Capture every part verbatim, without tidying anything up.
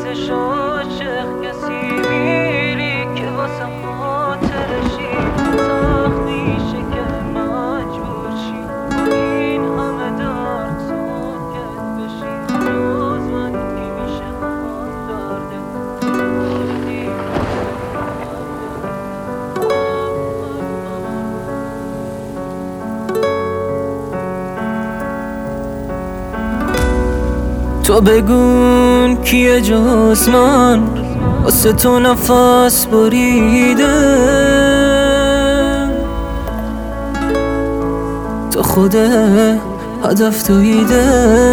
نیستش عاشق کسی میری که واسه خاطرشی سخت میشه که مجبور شی با این همه درد ساکت بشی جز من کی میشه هم درده تو بگون کیه جز من واسه تو نفس بریده تو خود هدف تویده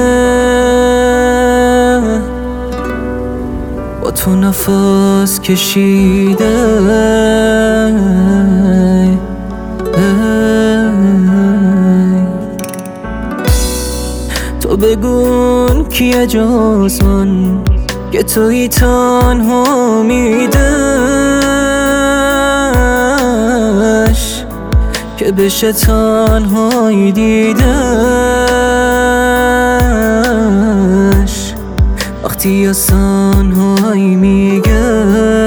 با تو نفس کشیده تو بگون کیه جز من که توی تنها میدش که بشه تنهایی دیدش وقتی از تنهایی میگه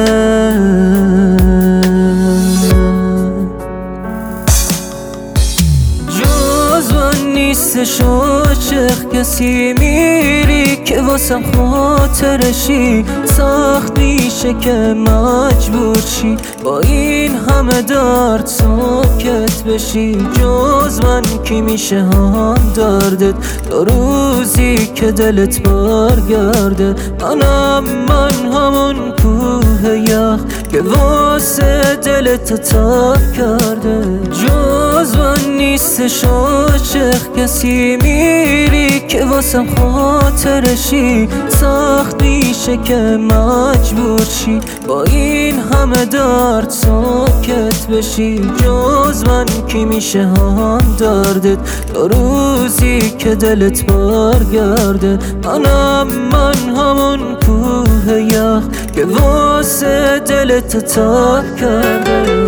جز من نیستش عاشق کسی میری که واسم خاطرشی سخت میشه که مجبور شی با این همه درد ساکت بشی جز من کی میشه هم دردت تا روزی که دلت برگرده منم من همون کوه یخ که واسه دلت تب کرده جز من نیستش عاشق کسی میری که واسم خاطرشی سخت میشه که مجبور شی با این همه درد ساکت بشی جز من کی میشه هم دردت تا روزی که دلت برگرده منم من همون کوه یخ که واسه دلت تب کرده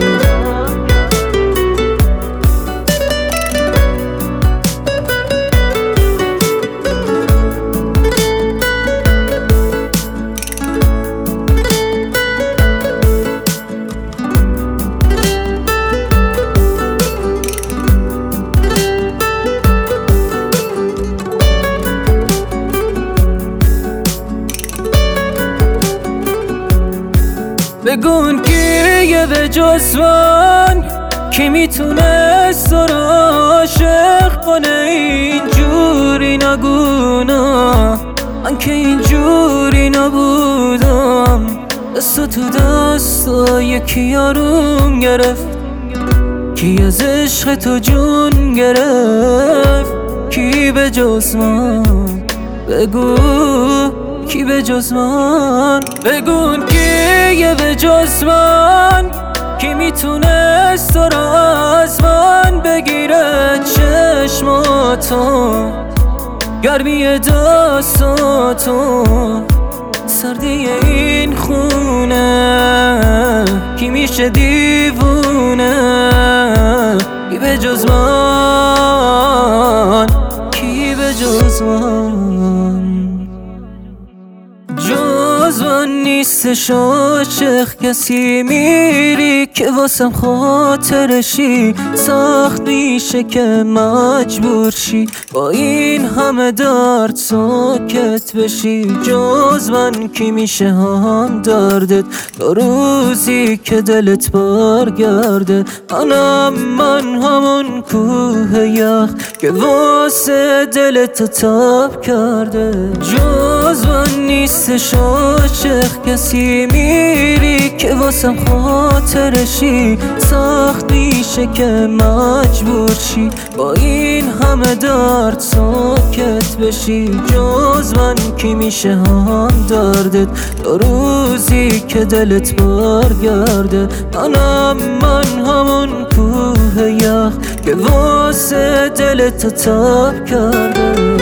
بگون کیه به جز من کی میتونست تو رو عاشق کنه اینجوری نگونا من که اینجوری نبودم دست تو دست یکی یارون گرفت کی از عشق تو جون گرفت کی به جز من بگو کی به جز من بگون کیه به جز من کی میتونست تو را از من بگیره چشماتو گرمی دستاتو سردی این خونه کی میشه دیوونه کی به جز من کی به جز من جز من نیستش عاشق کسی میری که واسم خاطرشی سخت میشه که مجبور شی با این همه درد ساکت بشی جز من کی میشه هم دردت تا روزی که دلت برگرده منم من همون کوه یخ که واسه دلت تب کرده جز من نیستش عاشق کسی میری که واسم خاطرشی سخت میشه که مجبور شی با این همه درد ساکت بشی جز من کی میشه هم دردت تا روزی که دلت برگرده منم من همون کوه یخ که واسه دلت تب کرده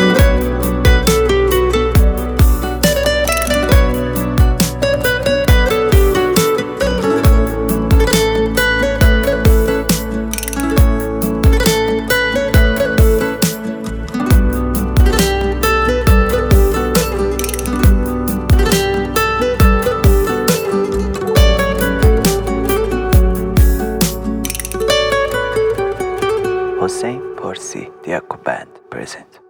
Parsi Diaco Band present.